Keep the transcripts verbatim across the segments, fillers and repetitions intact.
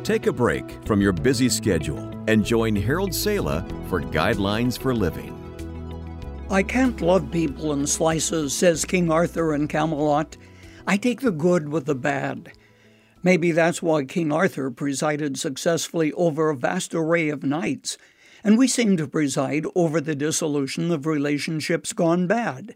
Take a break from your busy schedule and join Harold Sala for Guidelines for Living. I can't love people in slices, says King Arthur in Camelot. I take the good with the bad. Maybe that's why King Arthur presided successfully over a vast array of knights, and we seem to preside over the dissolution of relationships gone bad.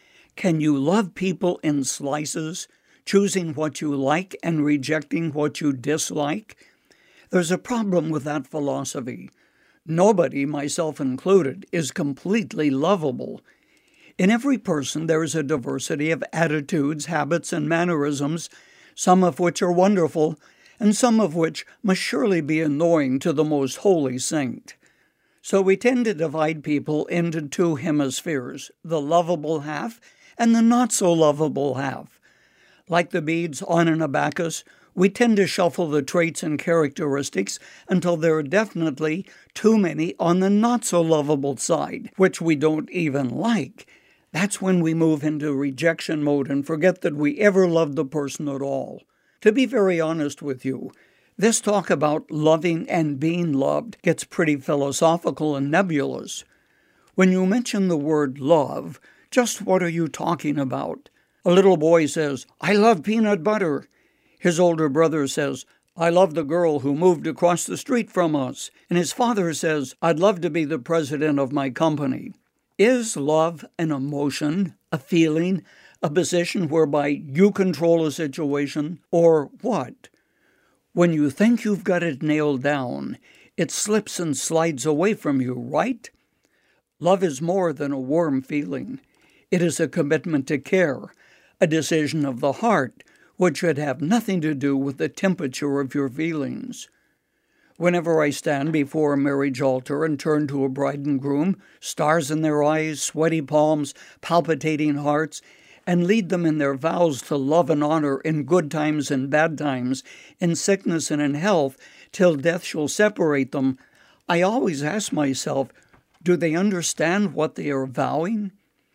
Can you love people in slices, choosing what you like and rejecting what you dislike? There's a problem with that philosophy. Nobody, myself included, is completely lovable. In every person there is a diversity of attitudes, habits, and mannerisms, some of which are wonderful, and some of which must surely be annoying to the most holy saint. So we tend to divide people into two hemispheres, the lovable half and the not-so-lovable half. Like the beads on an abacus, we tend to shuffle the traits and characteristics until there are definitely too many on the not-so-lovable side, which we don't even like. That's when we move into rejection mode and forget that we ever loved the person at all. To be very honest with you, this talk about loving and being loved gets pretty philosophical and nebulous. When you mention the word love, just what are you talking about? A little boy says, "I love peanut butter." His older brother says, "I love the girl who moved across the street from us." And his father says, "I'd love to be the president of my company." Is love an emotion, a feeling, a position whereby you control a situation, or what? When you think you've got it nailed down, it slips and slides away from you, right? Love is more than a warm feeling. It is a commitment to care, a decision of the heart, which should have nothing to do with the temperature of your feelings. Whenever I stand before a marriage altar and turn to a bride and groom, stars in their eyes, sweaty palms, palpitating hearts, and lead them in their vows to love and honor in good times and bad times, in sickness and in health, till death shall separate them, I always ask myself, do they understand what they are vowing?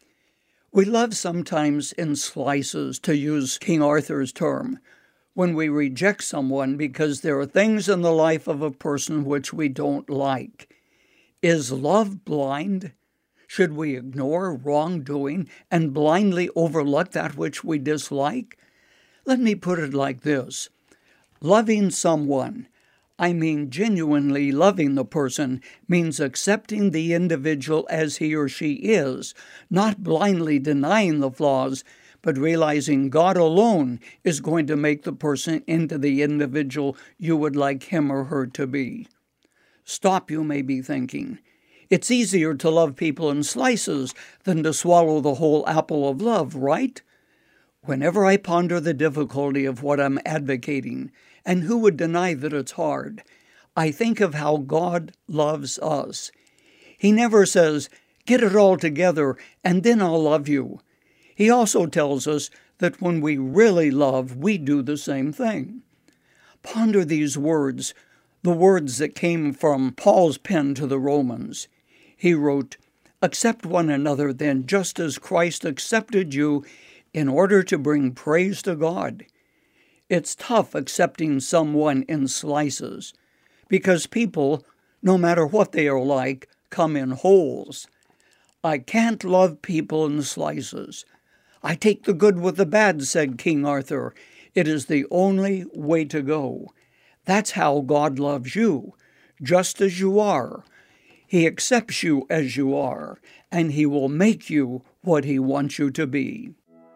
We love sometimes in slices, to use King Arthur's term, when we reject someone because there are things in the life of a person which we don't like. Is love blind? Should we ignore wrongdoing and blindly overlook that which we dislike? Let me put it like this. Loving someone, I mean genuinely loving the person, means accepting the individual as he or she is, not blindly denying the flaws, but realizing God alone is going to make the person into the individual you would like him or her to be. Stop, you may be thinking. It's easier to love people in slices than to swallow the whole apple of love, right? Whenever I ponder the difficulty of what I'm advocating, and who would deny that it's hard, I think of how God loves us. He never says, "Get it all together, and then I'll love you." He also tells us that when we really love, we do the same thing. Ponder these words, the words that came from Paul's pen to the Romans. He wrote, "Accept one another then, just as Christ accepted you, in order to bring praise to God." It's tough accepting someone in slices, because people, no matter what they are like, come in wholes. I can't love people in slices. I take the good with the bad, said King Arthur. It is the only way to go. That's how God loves you, just as you are. He accepts you as you are, and He will make you what He wants you to be.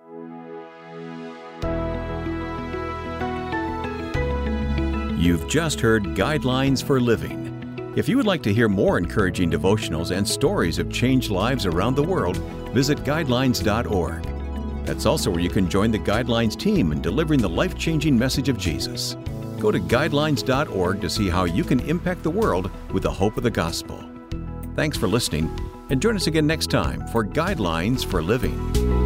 You've just heard Guidelines for Living. If you would like to hear more encouraging devotionals and stories of changed lives around the world, visit guidelines dot org. That's also where you can join the Guidelines team in delivering the life-changing message of Jesus. Go to guidelines dot org to see how you can impact the world with the hope of the gospel. Thanks for listening, and join us again next time for Guidelines for Living.